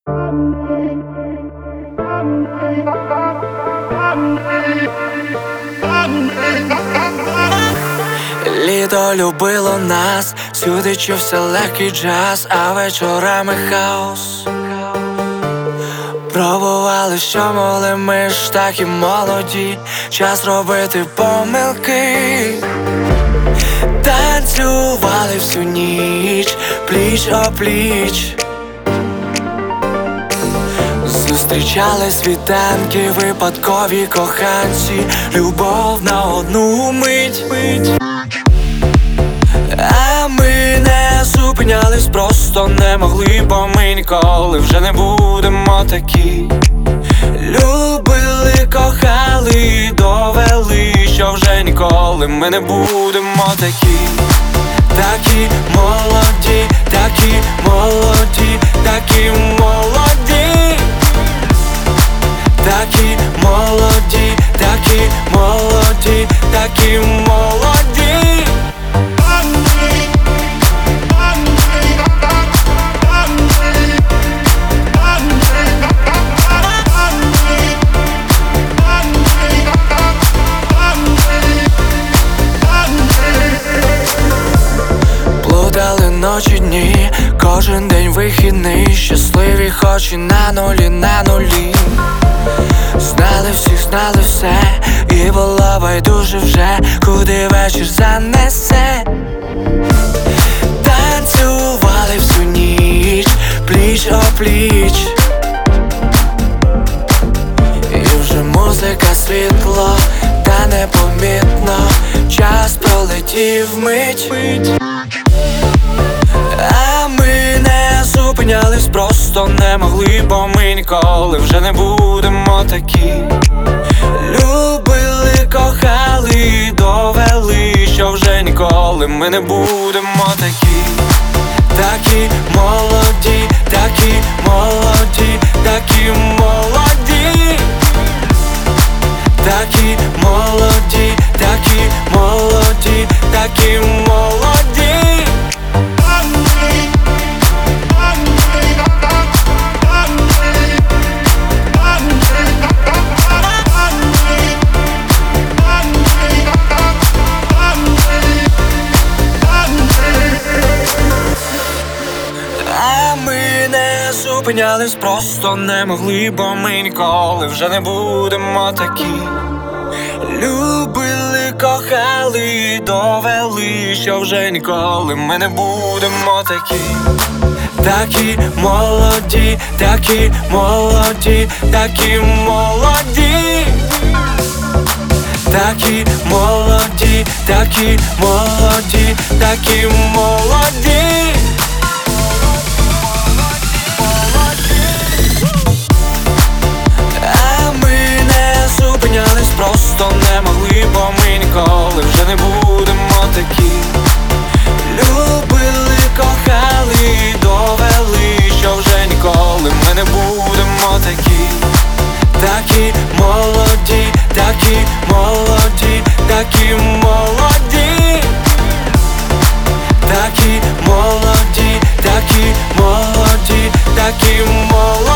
Літо любило нас, сюди чувся легкий джаз, а вечорами хаос. Пробували, що могли, ми ж такі молоді, час робити помилки. Танцювали всю ніч, пліч-о-пліч. Зустрічали світанки, випадкові коханці, любов на одну мить. А ми не зупинялись, просто не могли, бо ми ніколи вже не будемо такі. Любили, кохали, довели, що вже ніколи ми не будемо такі. Такі молоді, такі молоді, такі молоді. Такі молоді, такі молоді, такі молоді. Плутали ночі, дні, кожен день вихідний, щасливі хоч і на нулі, на нулі. Знали всіх, знали все, і було байдуже вже, куди вечір занесе. Танцювали всю ніч, пліч-о-пліч. І вже музика, світло, та непомітно час пролетів мить. А ми не зупинялись, просто не могли, бо ми ніколи вже не будемо такі. Любили, кохали, довели, що вже ніколи ми не будемо такі. Такі молоді, такі молоді, такі молоді. Такі молоді, такі молоді, такі молоді. А ми не зупинялись, просто не могли, бо ми ніколи вже не будемо такі. Любили, кохали, довели, що вже ніколи ми не будемо такі. Такі молоді, такі молоді, такі молоді. Такі молоді, такі молоді, такі молоді. А ми не зупинялись, просто не могли, бо ми ніколи вже не будемо такі. Любили, кохали, довели, що вже ніколи ми не будемо такі. Такі молоді, такі молоді, такі молоді. Такі молоді, такі молоді, такі молоді.